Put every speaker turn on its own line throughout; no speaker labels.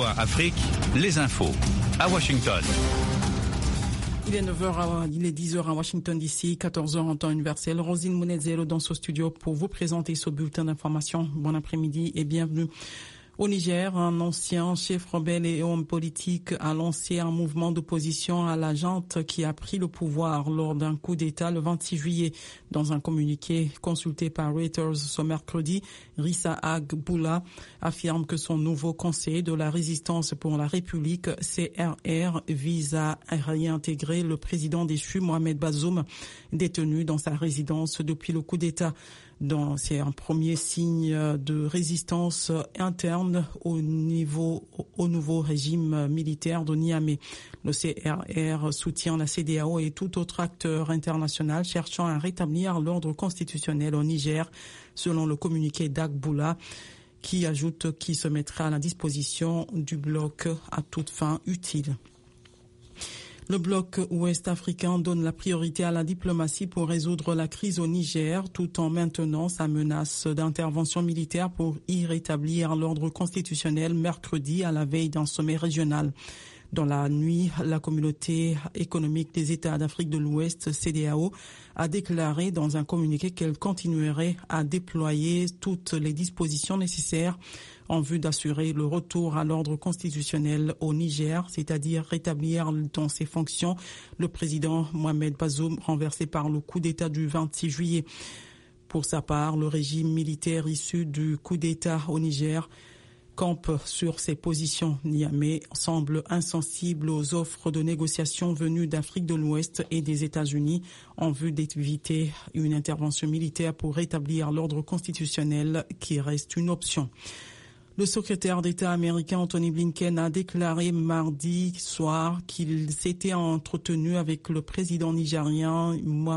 VOA Afrique, les infos à Washington.
Il est 9h, il est 10h à Washington DC, 14h en temps universel. Rosine Mounezelo dans ce studio pour vous présenter ce bulletin d'information. Bon après-midi et bienvenue. Au Niger, un ancien chef rebelle et homme politique a lancé un mouvement d'opposition à la junte qui a pris le pouvoir lors d'un coup d'État le 26 juillet. Dans un communiqué consulté par Reuters ce mercredi, Rissa Agboula affirme que son nouveau conseil de la résistance pour la République, CRR, vise à réintégrer le président déchu Mohamed Bazoum, détenu dans sa résidence depuis le coup d'État. C'est un premier signe de résistance interne au nouveau régime militaire de Niamey. Le CRR soutient la CEDEAO et tout autre acteur international cherchant à rétablir l'ordre constitutionnel au Niger, selon le communiqué d'Agboula, qui ajoute qu'il se mettra à la disposition du bloc à toute fin utile. Le bloc ouest-africain donne la priorité à la diplomatie pour résoudre la crise au Niger, tout en maintenant sa menace d'intervention militaire pour y rétablir l'ordre constitutionnel mercredi à la veille d'un sommet régional. Dans la nuit, la communauté économique des États d'Afrique de l'Ouest, CEDEAO, a déclaré dans un communiqué qu'elle continuerait à déployer toutes les dispositions nécessaires en vue d'assurer le retour à l'ordre constitutionnel au Niger, c'est-à-dire rétablir dans ses fonctions le président Mohamed Bazoum renversé par le coup d'État du 26 juillet. Pour sa part, le régime militaire issu du coup d'État au Niger campe sur ses positions. Niamey semble insensible aux offres de négociation venues d'Afrique de l'Ouest et des États-Unis en vue d'éviter une intervention militaire pour rétablir l'ordre constitutionnel qui reste une option. Le secrétaire d'État américain Anthony Blinken a déclaré mardi soir qu'il s'était entretenu avec le président nigérien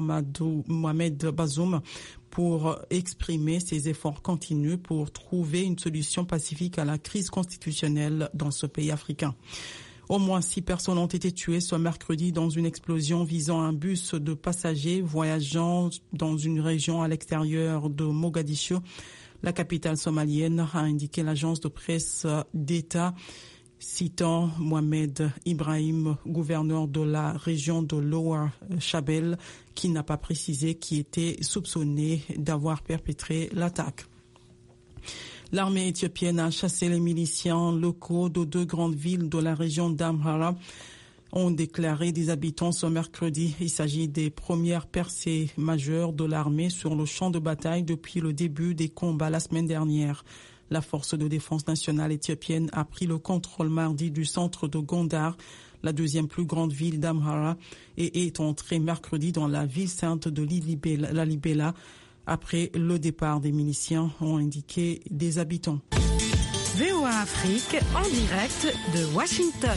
Mohamed Bazoum pour exprimer ses efforts continus pour trouver une solution pacifique à la crise constitutionnelle dans ce pays africain. Au moins 6 personnes ont été tuées ce mercredi dans une explosion visant un bus de passagers voyageant dans une région à l'extérieur de Mogadiscio. La capitale somalienne, a indiqué l'agence de presse d'État, citant Mohamed Ibrahim, gouverneur de la région de Lower Shabelle, qui n'a pas précisé qui était soupçonné d'avoir perpétré l'attaque. L'armée éthiopienne a chassé les miliciens locaux de 2 grandes villes de la région d'Amhara, ont déclaré des habitants ce mercredi. Il s'agit des premières percées majeures de l'armée sur le champ de bataille depuis le début des combats la semaine dernière. La force de défense nationale éthiopienne a pris le contrôle mardi du centre de Gondar, la deuxième plus grande ville d'Amhara, et est entrée mercredi dans la ville sainte de Lalibela après le départ des miliciens, ont indiqué des habitants.
VOA Afrique en direct de Washington.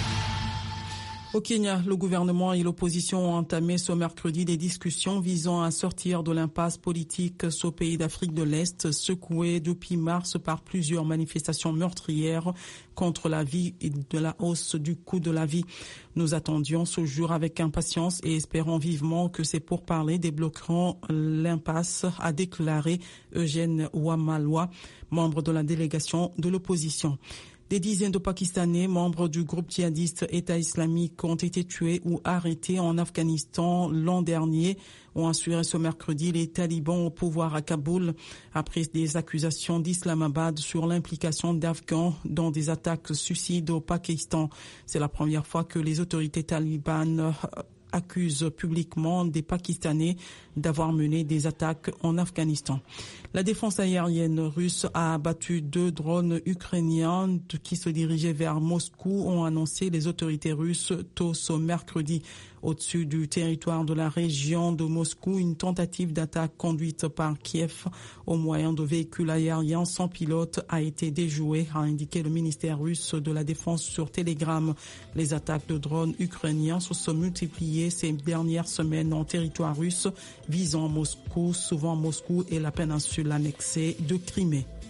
Au Kenya, le gouvernement et l'opposition ont entamé ce mercredi des discussions visant à sortir de l'impasse politique ce pays d'Afrique de l'Est, secoué depuis mars par plusieurs manifestations meurtrières contre la vie et de la hausse du coût de la vie. Nous attendions ce jour avec impatience et espérons vivement que ces pourparlers débloqueront l'impasse, a déclaré Eugène Wamalwa, membre de la délégation de l'opposition. Des dizaines de Pakistanais, membres du groupe djihadiste État islamique, ont été tués ou arrêtés en Afghanistan l'an dernier, ont assuré ce mercredi les talibans au pouvoir à Kaboul, après des accusations d'Islamabad sur l'implication d'Afghans dans des attaques suicides au Pakistan. C'est la première fois que les autorités talibanes accuse publiquement des Pakistanais d'avoir mené des attaques en Afghanistan. La défense aérienne russe a abattu 2 drones ukrainiens qui se dirigeaient vers Moscou, ont annoncé les autorités russes tôt ce mercredi. Au-dessus du territoire de la région de Moscou, une tentative d'attaque conduite par Kiev au moyen de véhicules aériens sans pilote a été déjouée, a indiqué le ministère russe de la Défense sur Telegram. Les attaques de drones ukrainiens se sont multipliées ces dernières semaines en territoire russe, visant Moscou, souvent Moscou et la péninsule annexée de Crimée.